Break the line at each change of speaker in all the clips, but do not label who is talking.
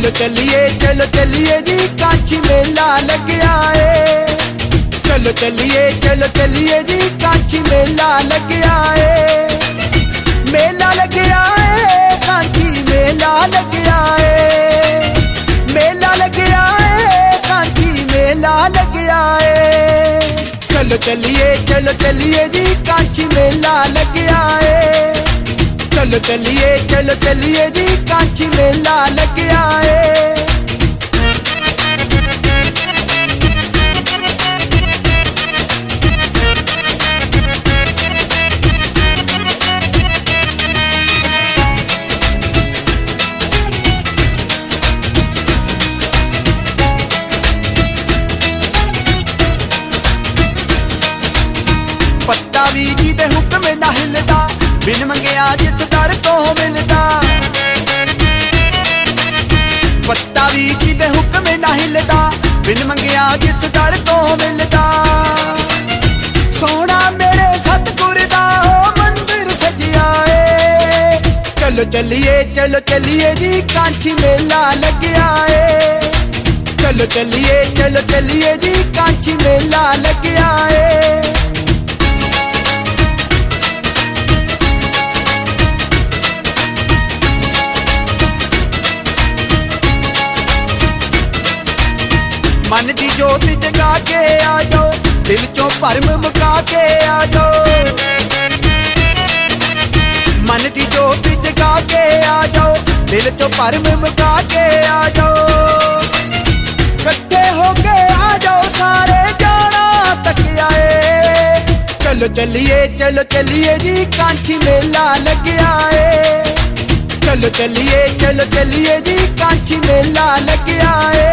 चलो चलिए जी कांची मेला लग आए। चलो चलिए जी कांची मेला लग आए। मेला लग आए कांची मेला लग आए। मेला लग आए कांची मेला लग आए। चलो चलिए जी कांची मेला लग आए। चलो चलिए जी कांची मेला लग आए। पत्ता भी जी दे हुक्म ना हिलदा, बिन मंगया जिस दर तो मिलदा। पत्ता भी जी दे हुक्म ना हिलदा, बिन मंगया जिस दर तो मिलदा। सोना मेरे सतगुर दा मंदिर सजिया है। चलो चलिए जी कांची मेला लग आए। चलो चलिए जी कांची मेला लग आए। मन की जोत जगा के आ जाओ, दिल चो भरम मुका के आ जाओ। मन की जोत जगा के आ जाओ, दिल चो भरम मुका के आ जाओ। इकट्ठे होके आ जाओ सारे जाना तक आए। चलो चलिए जी कांची मेला लग आए। चलो चलिए जी कांची मेला लग आए।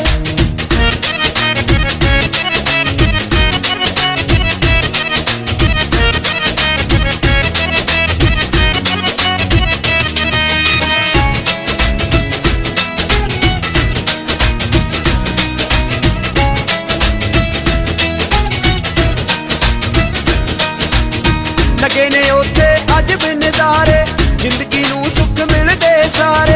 लगे ने उथे अज भी नज़ारे, जिंदगी नू सुख मिलदे सारे।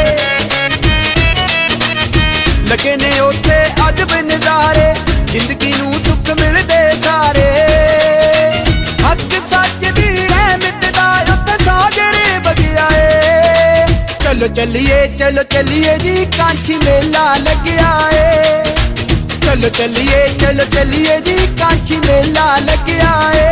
लगे ने उथे अज भी नज़ारे, जिंदगी नू सुख मिलदे सारे। हक सच दी रहमत दा उत्ते सागर बगिया है। चलो चलिए जी कांची मेला लग आए। चलो चलिए जी कांची मेला लग आए।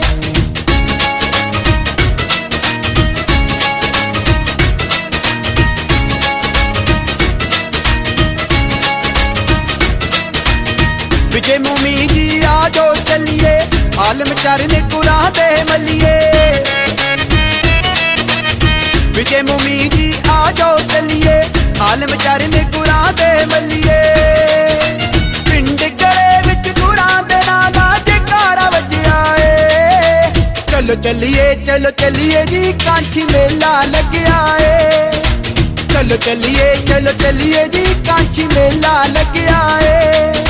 विजय मोमी जी आ जाओ चलिए, आलम चरण कुरान दे मलिए। विजय मोमी जी आ जाओ चलिए, आलम चरण कुरान दे मलिए। पिंड गले विच कुरान दे नाम दा जयकारा वजया है। चलो चलिए जी कांची मेला लग आए। चलो चलिए जी कांची मेला लग आए।